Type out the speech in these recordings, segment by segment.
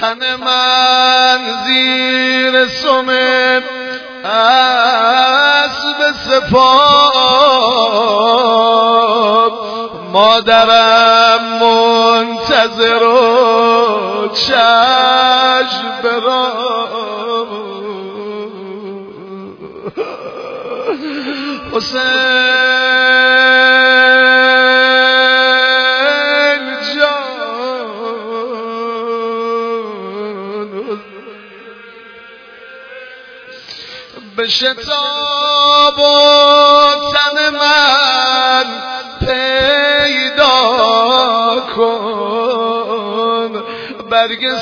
تن من زیر سم اسب سپاه، مادرم منتظر و چشم برام. حسین به شتاب و تن من پیدا کن، برگ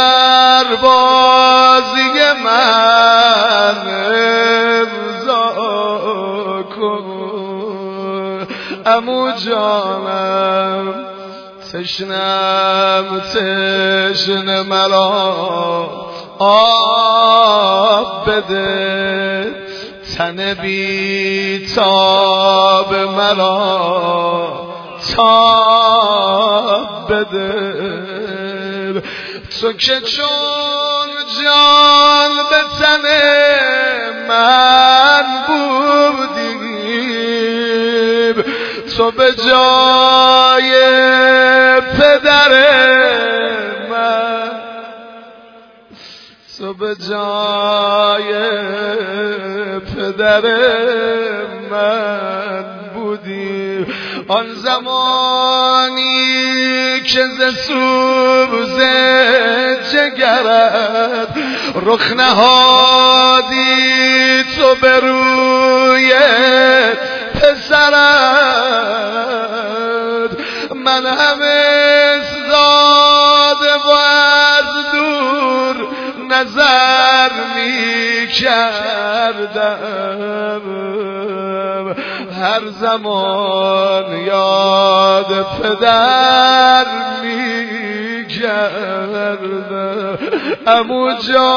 سربازی من امضا کن. عمو جانم تشنم تشنه مرا آب بده، تن بی تاب مرا تاب بده. تو که چون جان به تن من بودی، تو به جای پدر من، تو به جای پدر من بودی. آن زمانی که ز سوز جگرت رخ نهادی تو به روی پسرت، من همه زاده و از دور نظر می کردم، هر زمان یاد پدر می کردم. عمو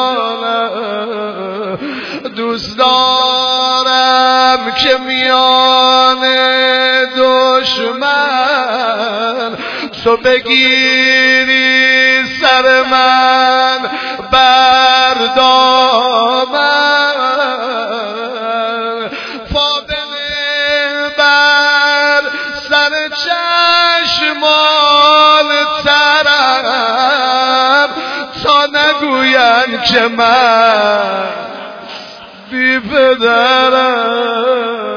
جانم دوست دارم که میان دشمن تو بگیری سر من بر دامن، فاطمه بر سر چشمان ترم، تا نگوین که من بی پدرم.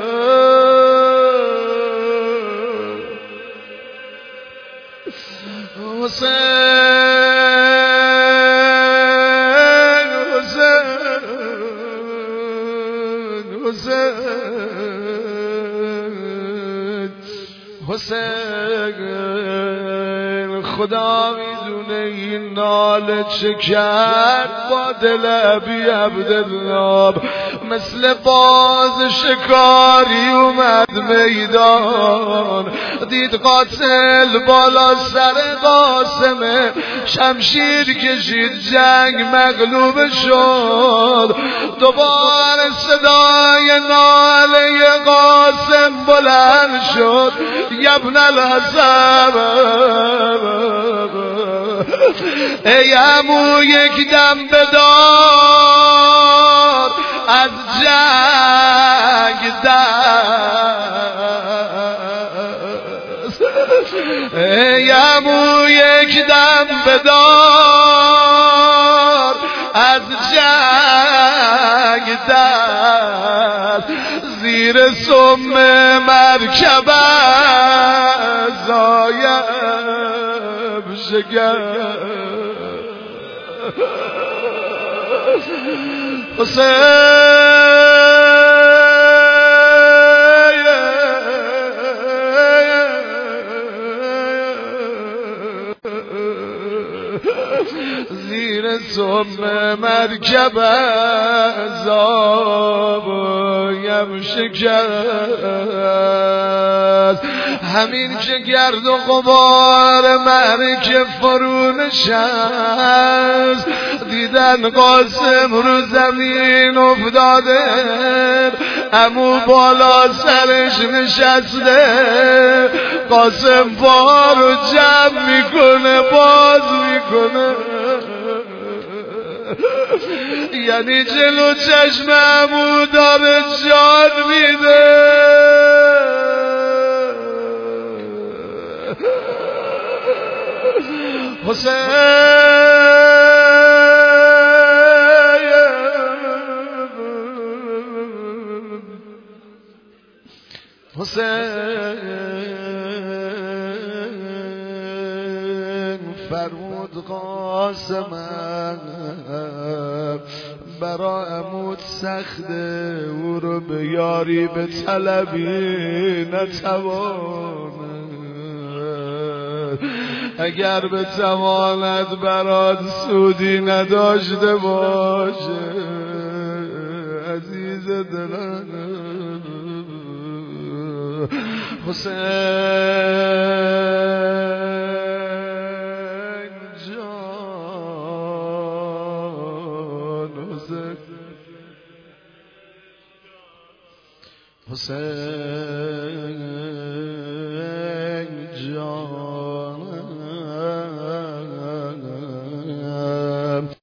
حسین خدا میدونه این ناله چه کرد با دل ابی عبدالله، مثل باز شکاری اومد میدان، دید قاتل بالا سر قاسمه، شمشیر کشید جنگ مغلوب شد. دوباره صدای ناله قاسم بلند شد، ابن الحسن ای عمو یک دم بدار از جنگ دست، ای عمو یک دم بدار از جنگ دست، زیر سم مرکب زایم شکست. زیر سم مرکب زایم شکست، همین که گرد و غبار مرکب فرو نشست، دیدن قاسم رو زمین افتاده، عمو بالا سرش نشسته، قاسم پا رو جمع میکنه باز میکنه، یعنی جلو چشممو داره جان میده. حسین فرمود قاسمم برا عمود سخته او رو به یاری به طلبی نتواند، اگر به تواند برات سودی نداشته باشه عزیز دلم حسین جان. حسین